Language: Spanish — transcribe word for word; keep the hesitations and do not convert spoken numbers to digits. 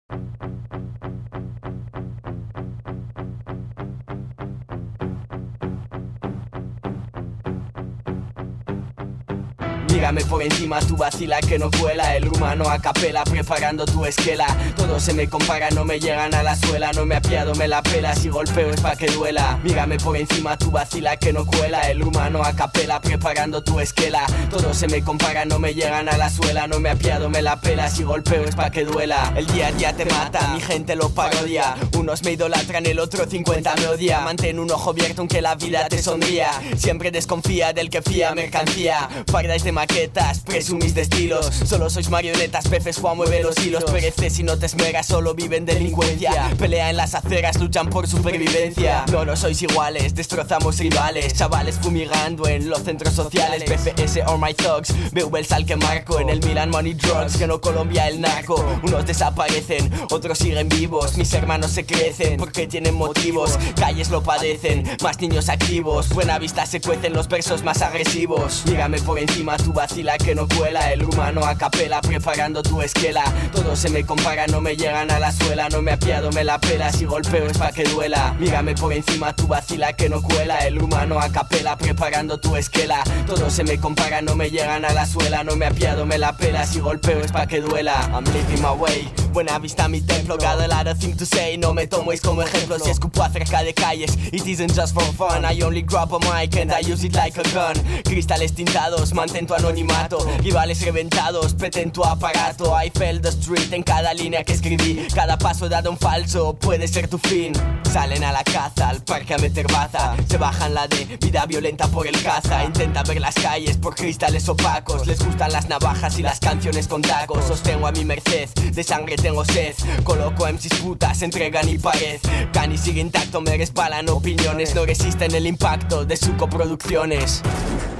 Mírame por encima, tu vacila que no cuela. El rumano a capela preparando tu esquela. Todos se me comparan, no me llegan a la suela. No me apiado, me la pela, si golpeo es pa' que duela. Mírame por encima, tu vacila que no cuela. El rumano a capela preparando tu esquela. Todos se me comparan, no me llegan a la suela. No me apiado, me la pela, si golpeo es pa' que duela. El día a día te mata, mi gente lo parodia. Unos me idolatran, el otro cincuenta me odia. Mantén un ojo abierto aunque la vida te sonría. Siempre desconfía del que fía mercancía. Fardáis de maquetas, presumís de estilos. Solo sois marionetas, peces Juan mueve los hilos. Pereces si no te esmeras, solo viven delincuencia. Pelea en las aceras, luchan por supervivencia. No, no sois iguales, destrozamos rivales. Chavales fumigando en los centros sociales. B F S or my thugs, veo el sal que marco. En el Milan money drugs, que no Colombia el narco. Unos desaparecen, otros siguen vivos. Mis hermanos se crecen porque tienen motivos. Calles lo padecen, más niños activos. Buena vista se cuecen los versos más agresivos. Mírame por encima, tu vacila que no cuela. El rumano a capela preparando tu esquela. Todos se me comparan, no me llegan a la suela. No me apiado, me la pela, si golpeo es pa' que duela. Mírame por encima, tu vacila que no cuela. El rumano a capela preparando tu esquela. Todos se me comparan, no me llegan a la suela. No me apiado, me la pela, si golpeo es pa' que duela. I'm living my way, buena vista mi templo. Got a lot of things to say, no me toméis como ejemplo. Si escupo acerca de calles, it isn't just for fun. I only grab a mic and I use it like a gun. Cristales tintados, mantén tu anonimato. Rivales reventados, peten tu aparato. I felt the street en cada línea que escribí. Cada paso dado un falso puede ser tu fin. Salen a la caza, al parque a meter baza. Se bajan la de vida violenta por el caza. Intenta ver las calles por cristales opacos. Les gustan las navajas y las canciones con tacos. Os tengo a mi merced, de sangre tengo sed. Coloco M Cs putas, entregan y pared. Cani sigue intacto, me resbalan opiniones. No resisten el impacto de su coproducciones.